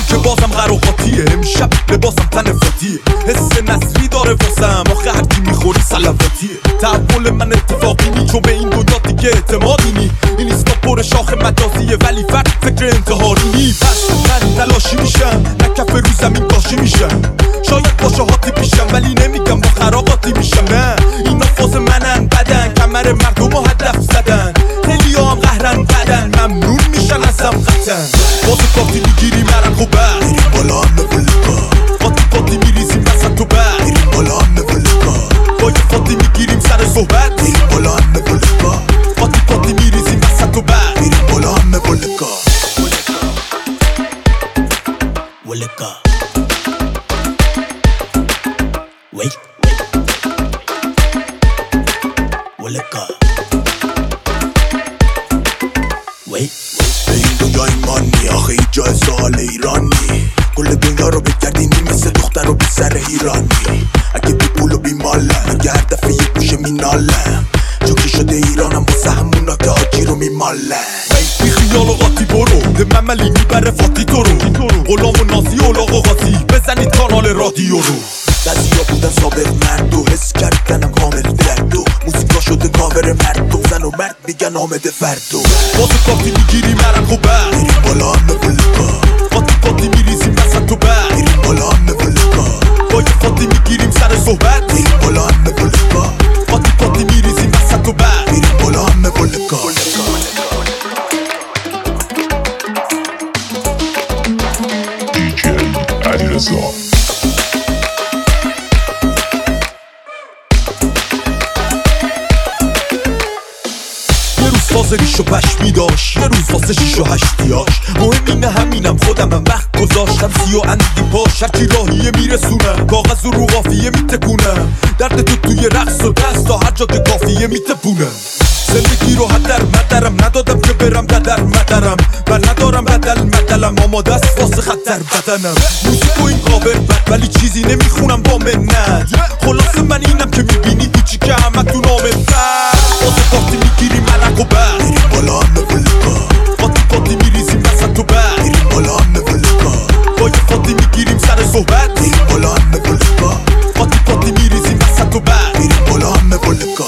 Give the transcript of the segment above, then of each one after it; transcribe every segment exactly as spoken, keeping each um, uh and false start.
که بازم قراقاتیه، امشب لباسم تنفاتیه، حس نصری داره واسم، آخه هرچی میخوری سلواتیه. تحول من اتفاقی نی، چون به این دنیا دیگه اعتمادی نی. این ایستا پر شاخ مجازیه ولی فرد فکر انتحاری نی. پس من تلاشی میشم، نه کف رو زمین کاشی میشم. شاید با شهاتی پیشم ولی نمیگم با خراقاتی میشم. نه اینا فاز منن، بدن کمر مردم رو هدف زدن. خیلی هم قهرن بدن، ممنون میشن ازم قطن. باز پاتی میگیری مرم خوبه، میریم بالا همه ولکا. پاتی پاتی میریزیم وسط تو بر، میریم بالا همه ولکا. با یه پاتی میگیریم سر صحبت، میریم بالا همه ولکا. پاتی پاتی میریزیم وسط تو بر، میریم بالا همه ولکا. ولکا وی ولکا وی. به این دنیا ایمان نی، آخه هیچ جای سوال ایرانی. کل دنیا رو بگردینی مثل دختر و پسر ایرانی. اگه بی پول و بی مالم، اگه هر دفعه یه گوشه مینالم. چوکی شده ایرانم واسه همونا که حاجی رو میمالم. بی خیال و قاطی برو، ده مملی میبره فاتی تو رو. غلام و نازی اولاغ و غازی، بزنید کانال رادیو رو. بعضیا بودن سابق مرد و حس کردنم کامل درد و موسیقا شده کاور مرد و زن و مرد میگن آمده فردو. باز پاتی میگیری مرم خوبه، میریم بالا همه ولکا. پاتی پاتی میریزیم وسط تو بر، میریم بالا همه ولکا. با یه پاتی میگیریم سر صحبت، میریم بالا همه ولکا. پاتی پاتی میریزیم وسط تو بر، میریم بالا همه ولکا. دیجی علیرضا. فازریشو پشمی داشت، یه روز واسه شیش و هشتیاش. مهم اینه همینم خودمم وقت گذاشتم سی و اندی پاش. هرچی راهیه میرسونم، کاغذ و رو قافیه میتکونم. درد تو توی رقص و دست تا هر جا که کافیه میتپونم. زندگی رو هدر مدرم ندادم که برم ددر مدرم. و ندارم بدل مدلم، آماده است واسه خطر بدنم. موسیقی و این کاور بد ولی چیزی نمیخونم با منت. خلاصه من اینم که میبینی کوچی که همه تو نام فرد. واسه پاتی میگیری ملک و بر، میریم بالا همه ولکا. پاتی پاتی میریزیم وسط تو بر، میریم بالا همه ولکا. با یه پاتی میگیریم سر صحبت، میریم بالا همه ولکا. پاتی پاتی میریزیم وسط تو بر، میریم بالا همه ولکا.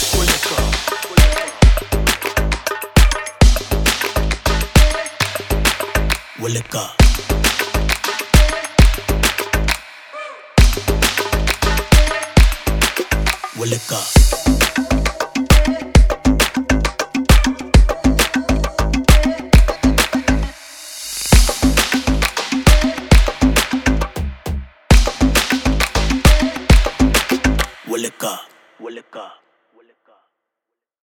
ولکا ولکا ولکا ولکا.